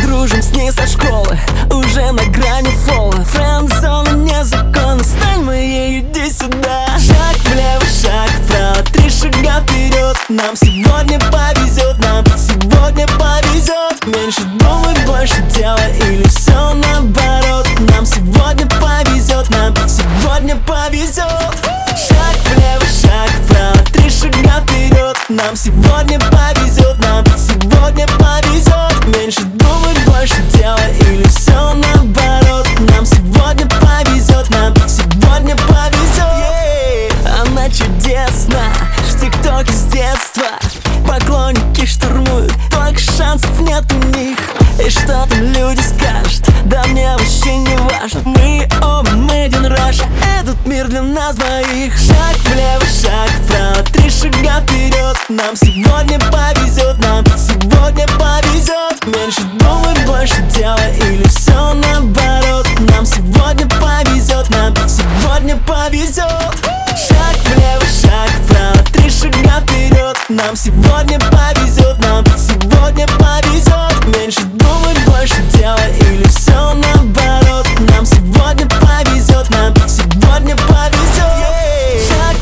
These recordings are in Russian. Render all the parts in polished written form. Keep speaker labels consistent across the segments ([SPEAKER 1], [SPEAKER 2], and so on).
[SPEAKER 1] дружим с ней со школы, уже на грани фола. Френд-зона незаконна, стань моей, иди сюда. Шаг влево, шаг вправо, 3 шага вперед. Нам сегодня повезет, нам сегодня повезет. Меньше думай, больше делай, или все наоборот. Нам сегодня повезет, нам сегодня повезет. Шаг влево, шаг вправо, 3 шага вперед. Нам сегодня повезет, нам сегодня повезет. Меньше думай, больше делай, или все наоборот. Нам сегодня повезет, нам сегодня повезет. Она чудесна, в ТикТоке с детства. Поклонники штурмуют, только шансов нет у них. И что там люди скажут, да мне вообще не важно. Мы оба made in Russia, этот мир для нас двоих. Шаг влево, шаг вправо, 3 шага вперед. Нам сегодня повезет, нам сегодня повезет. Меньше думай, больше делай, или все наоборот. Нам сегодня повезет, нам сегодня повезет. Шаг влево, шаг вправо, 3 шага вперед. Нам сегодня повезет, нам сегодня повезет. Меньше думай, больше делай, или все наоборот. Нам сегодня повезет, нам сегодня повезет. Шаг,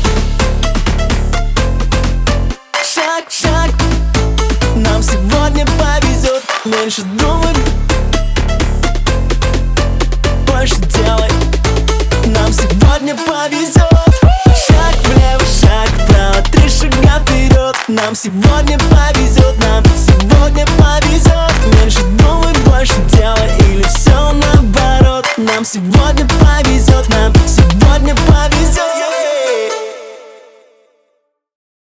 [SPEAKER 1] шаг, шаг. Нам сегодня повезет. Меньше думай, больше делай. Нам сегодня повезет. Шаг влево, шаг вправо, 3 шага вперед. Нам сегодня повезет, нам сегодня повезет. Меньше думай, больше делай, или все наоборот. Нам сегодня повезет, нам сегодня повезет.